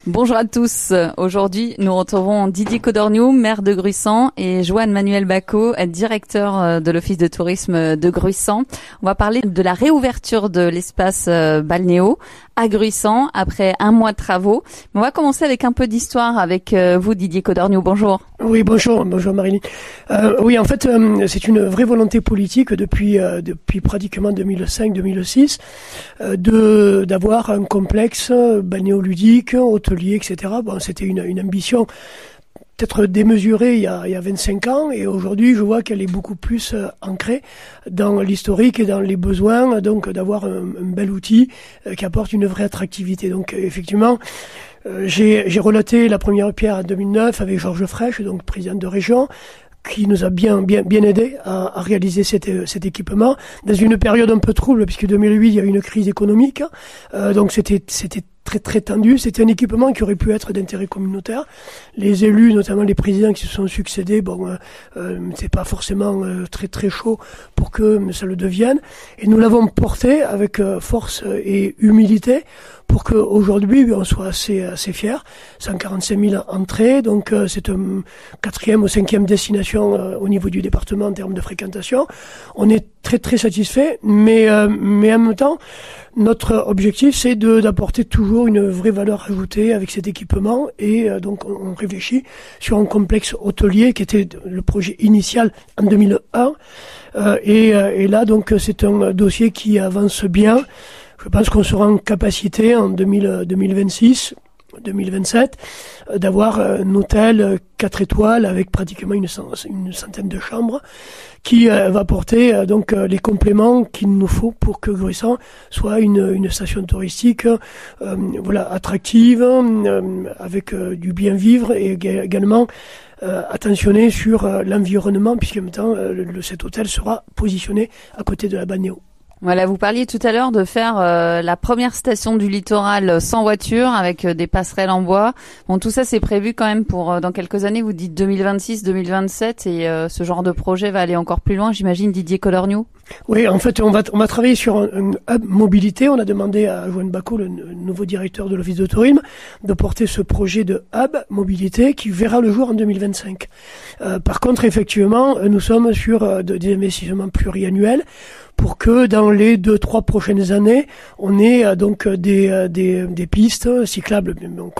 Bonjour à tous. Aujourd'hui, nous retrouvons Didier Codorniou, maire de Gruissant, et Joan-Manuel Bacot, directeur de l'Office de tourisme de Gruissant. On va parler de la réouverture de l'espace balnéo à Gruissant après un mois de travaux. Mais on va commencer avec un peu d'histoire avec vous, Didier Codorniou. Bonjour. Oui, bonjour Marilyn. Oui, en fait, c'est une vraie volonté politique depuis pratiquement 2005-2006 d'avoir un complexe balnéoludique, hôtelier, etc. Bon, c'était une ambition peut-être démesurée il y a 25 ans, et aujourd'hui je vois qu'elle est beaucoup plus ancrée dans l'historique et dans les besoins, donc d'avoir un bel outil qui apporte une vraie attractivité. Donc effectivement, j'ai relaté la première pierre en 2009 avec Georges Frêche, donc président de région, qui nous a bien aidé à réaliser cet équipement dans une période un peu trouble, puisque 2008 il y a eu une crise économique, donc c'était très tendu. C'était un équipement qui aurait pu être d'intérêt communautaire. Les élus, notamment les présidents qui se sont succédés, c'est pas forcément très chaud pour que ça le devienne. Et nous l'avons porté avec force et humilité pour qu'aujourd'hui on soit assez fiers. 145 000 entrées, donc c'est un 4e ou 5e destination au niveau du département en termes de fréquentation. On est très satisfait, mais en même temps, notre objectif, c'est d'apporter toujours une vraie valeur ajoutée avec cet équipement, et donc on réfléchit sur un complexe hôtelier qui était le projet initial en 2001, et là donc c'est un dossier qui avance bien. Je pense qu'on sera en capacité en 2026, 2027, d'avoir un hôtel 4 étoiles avec pratiquement une centaine de chambres qui va apporter donc les compléments qu'il nous faut pour que Gruissant soit une station touristique attractive, avec du bien vivre, et également attentionné sur l'environnement, puisque en même temps cet hôtel sera positionné à côté de la balnéo. Voilà, vous parliez tout à l'heure de faire la première station du littoral sans voiture, avec des passerelles en bois. Bon, tout ça c'est prévu quand même pour dans quelques années. Vous dites 2026, 2027, et ce genre de projet va aller encore plus loin, j'imagine, Didier Codorniou. Oui, en fait, on va travailler sur un hub mobilité. On a demandé à Joan Bacot, le nouveau directeur de l'Office de tourisme, de porter ce projet de hub mobilité qui verra le jour en 2025. Par contre, effectivement, nous sommes sur des investissements pluriannuels pour que dans les 2-3 prochaines années, on ait donc des pistes cyclables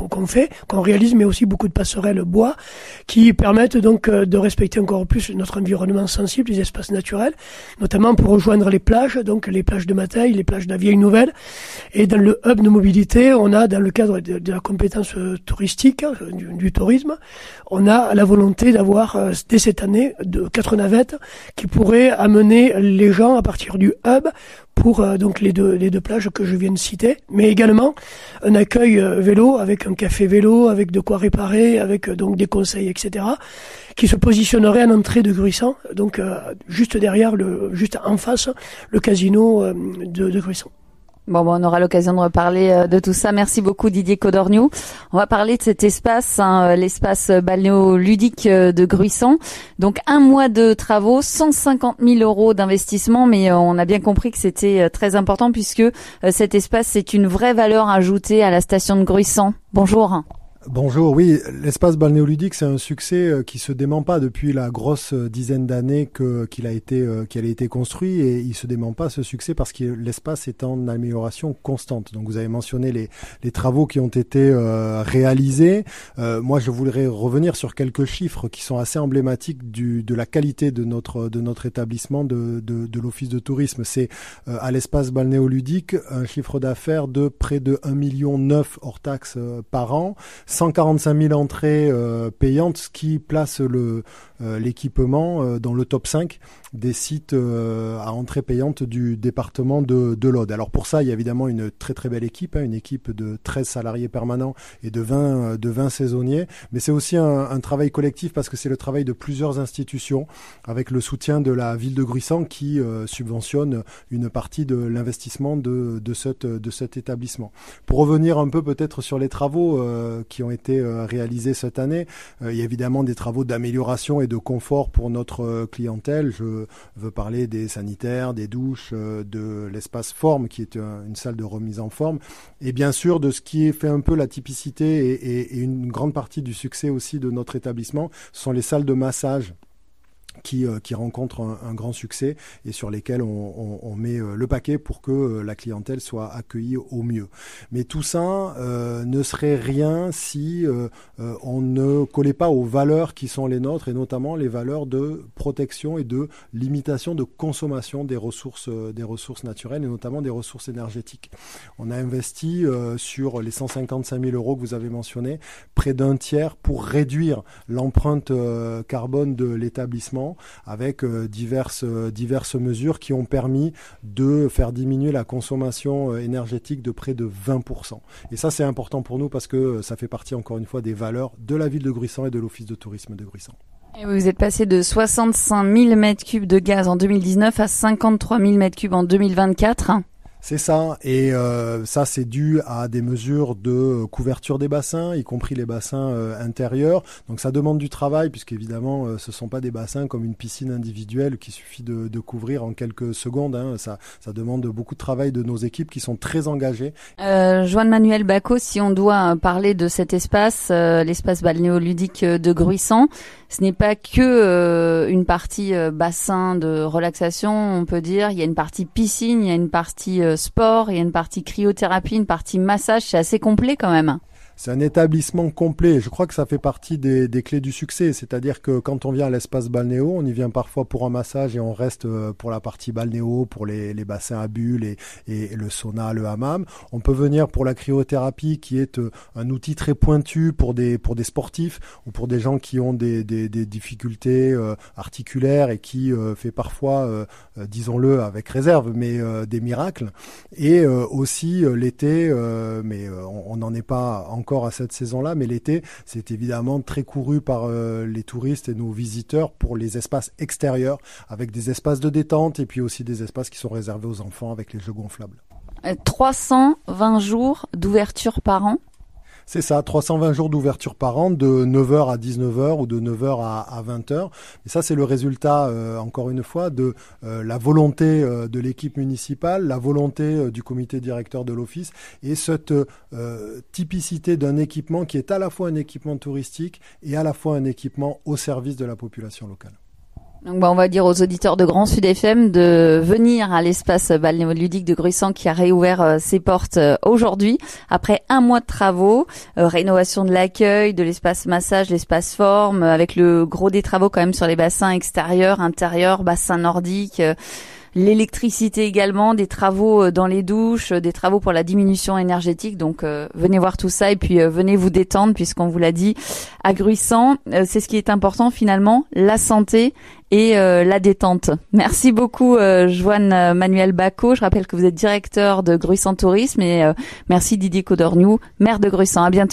qu'on réalise, mais aussi beaucoup de passerelles bois qui permettent donc de respecter encore plus notre environnement sensible, les espaces naturels, notamment pour rejoindre les plages, donc les plages de Mateille, les plages de la Vieille Nouvelle. Et dans le hub de mobilité, on a, dans le cadre de la compétence touristique, du tourisme, on a la volonté d'avoir dès cette année 4 navettes qui pourraient amener les gens à partir du hub pour donc les deux plages que je viens de citer, mais également un accueil vélo avec un café vélo, avec de quoi réparer, avec donc des conseils, etc., qui se positionnerait en entrée de Gruissant, donc juste derrière, juste en face, le casino de Gruissant. Bon, on aura l'occasion de reparler de tout ça. Merci beaucoup, Didier Codorniou. On va parler de cet espace, l'espace balnéo-ludique de Gruissant. Donc, un mois de travaux, 150 000 € d'investissement, mais on a bien compris que c'était très important, puisque cet espace, c'est une vraie valeur ajoutée à la station de Gruissant. Bonjour. Bonjour, oui, l'espace balnéoludique, c'est un succès qui se dément pas depuis la grosse dizaine d'années qu'il a été construit, et il se dément pas, ce succès, parce que l'espace est en amélioration constante. Donc vous avez mentionné les travaux qui ont été réalisés. Moi, je voudrais revenir sur quelques chiffres qui sont assez emblématiques de la qualité de notre établissement de l'Office de tourisme. C'est à l'espace balnéoludique un chiffre d'affaires de près de 1,9 million hors taxes par an. 145 000 entrées payantes, ce qui place l'équipement dans le top 5 des sites à entrée payante du département de l'Aude. Alors pour ça, il y a évidemment une très belle équipe, une équipe de 13 salariés permanents et de 20 saisonniers, mais c'est aussi un travail collectif, parce que c'est le travail de plusieurs institutions, avec le soutien de la ville de Gruissant qui subventionne une partie de l'investissement de cet établissement. Pour revenir un peu peut-être sur les travaux qui qui ont été réalisés cette année. Il y a évidemment des travaux d'amélioration et de confort pour notre clientèle. Je veux parler des sanitaires, des douches, de l'espace forme qui est une salle de remise en forme, et bien sûr de ce qui fait un peu la typicité et une grande partie du succès aussi de notre établissement, ce sont les salles de massage qui rencontrent un grand succès et sur lesquels on met le paquet pour que la clientèle soit accueillie au mieux. Mais tout ça ne serait rien si on ne collait pas aux valeurs qui sont les nôtres, et notamment les valeurs de protection et de limitation de consommation des ressources naturelles et notamment des ressources énergétiques. On a investi sur les 155 000 € que vous avez mentionnés, près d'un tiers pour réduire l'empreinte carbone de l'établissement, avec diverses mesures qui ont permis de faire diminuer la consommation énergétique de près de 20%. Et ça, c'est important pour nous parce que ça fait partie, encore une fois, des valeurs de la ville de Gruissant et de l'Office de tourisme de Gruissant. Et vous êtes passé de 65 000 m3 de gaz en 2019 à 53 000 m3 en 2024. C'est ça, et ça c'est dû à des mesures de couverture des bassins, y compris les bassins intérieurs. Donc ça demande du travail, puisqu'évidemment ce sont pas des bassins comme une piscine individuelle qu'il suffit de couvrir en quelques secondes. Hein. Ça demande beaucoup de travail de nos équipes qui sont très engagées. Joan-Manuel Bacot, si on doit parler de cet espace, l'espace balnéoludique de Gruissant, ce n'est pas que une partie bassin de relaxation, on peut dire. Il y a une partie piscine, il y a une partie sport, il y a une partie cryothérapie, une partie massage. C'est assez complet quand même. C'est un établissement complet. Je crois que ça fait partie des clés du succès. C'est-à-dire que quand on vient à l'espace balnéo, on y vient parfois pour un massage et on reste pour la partie balnéo, pour les bassins à bulles et le sauna, le hammam. On peut venir pour la cryothérapie qui est un outil très pointu pour des sportifs ou pour des gens qui ont des difficultés articulaires et qui fait parfois, disons-le avec réserve, mais des miracles. Et aussi l'été, mais on n'en est pas encore à cette saison-là, mais l'été, c'est évidemment très couru par les touristes et nos visiteurs pour les espaces extérieurs, avec des espaces de détente et puis aussi des espaces qui sont réservés aux enfants avec les jeux gonflables. 320 jours d'ouverture par an. C'est ça, 320 jours d'ouverture par an, de 9h à 19h ou de 9h à 20h. Et ça, c'est le résultat, encore une fois, de la volonté de l'équipe municipale, la volonté du comité directeur de l'office et cette typicité d'un équipement qui est à la fois un équipement touristique et à la fois un équipement au service de la population locale. Donc on va dire aux auditeurs de Grand Sud FM de venir à l'espace balnéoludique de Gruissant qui a réouvert ses portes aujourd'hui après un mois de travaux, rénovation de l'accueil, de l'espace massage, l'espace forme, avec le gros des travaux quand même sur les bassins extérieurs, intérieurs, bassins nordiques. L'électricité également, des travaux dans les douches, des travaux pour la diminution énergétique. Donc venez voir tout ça et puis venez vous détendre puisqu'on vous l'a dit à Gruissant, c'est ce qui est important finalement, la santé et la détente. Merci beaucoup Joan-Manuel Bacot. Je rappelle que vous êtes directeur de Gruissant Tourisme et merci Didier Codorniou, maire de Gruissant. À bientôt.